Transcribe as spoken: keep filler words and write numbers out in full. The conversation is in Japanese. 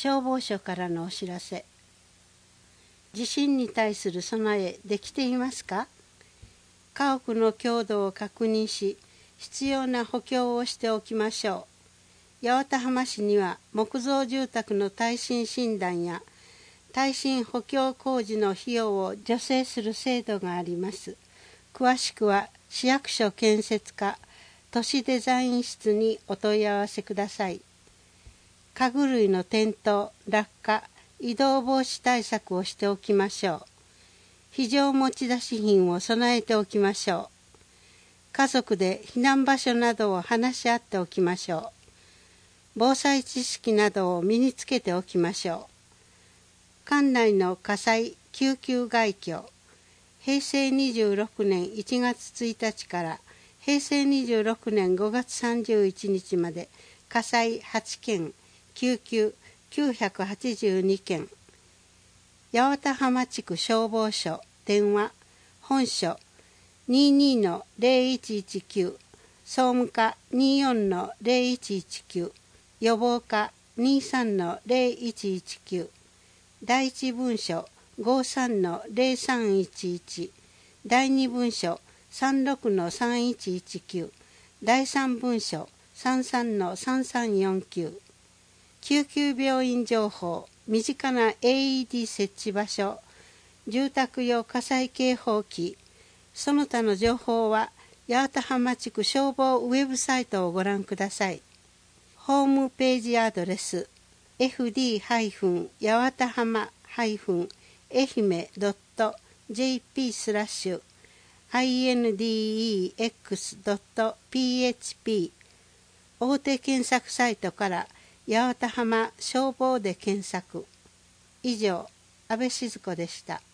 消防署からのお知らせ。地震に対する備えできていますか？家屋の強度を確認し、必要な補強をしておきましょう。八幡浜市には木造住宅の耐震診断や耐震補強工事の費用を助成する制度があります。詳しくは市役所建設課都市デザイン室にお問い合わせください。家具類の転倒、落下、移動防止対策をしておきましょう。非常持ち出し品を備えておきましょう。家族で避難場所などを話し合っておきましょう。防災知識などを身につけておきましょう。管内の火災、救急外居、へいせいにじゅうろくねんいちがつついたちからへいせいにじゅうろくねんごがつさんじゅういちにちまで火災はちけん、救急きゅうひゃくはちじゅうにけん。八幡浜地区消防署電話本所 にじゅうにのぜろいちいちきゅう、総務課 にじゅうよんのぜろいちいちきゅう、予防課 にじゅうさんのぜろいちいちきゅう、第一分署 ごじゅうさんのぜろさんいちいち、第二分署 さんじゅうろくのさんいちいちきゅう、第三分署 さんじゅうさんのさんさんよんきゅう。救急病院情報、身近な エーイーディー 設置場所、住宅用火災警報器、その他の情報は八幡浜地区消防ウェブサイトをご覧ください。ホームページアドレス エフディー 八幡浜 愛媛 ドット ジェーピー スラッシュ アイエヌディーイーエックス ドット ピーエイチピー 大手検索サイトから八幡浜消防で検索。以上、安倍静子でした。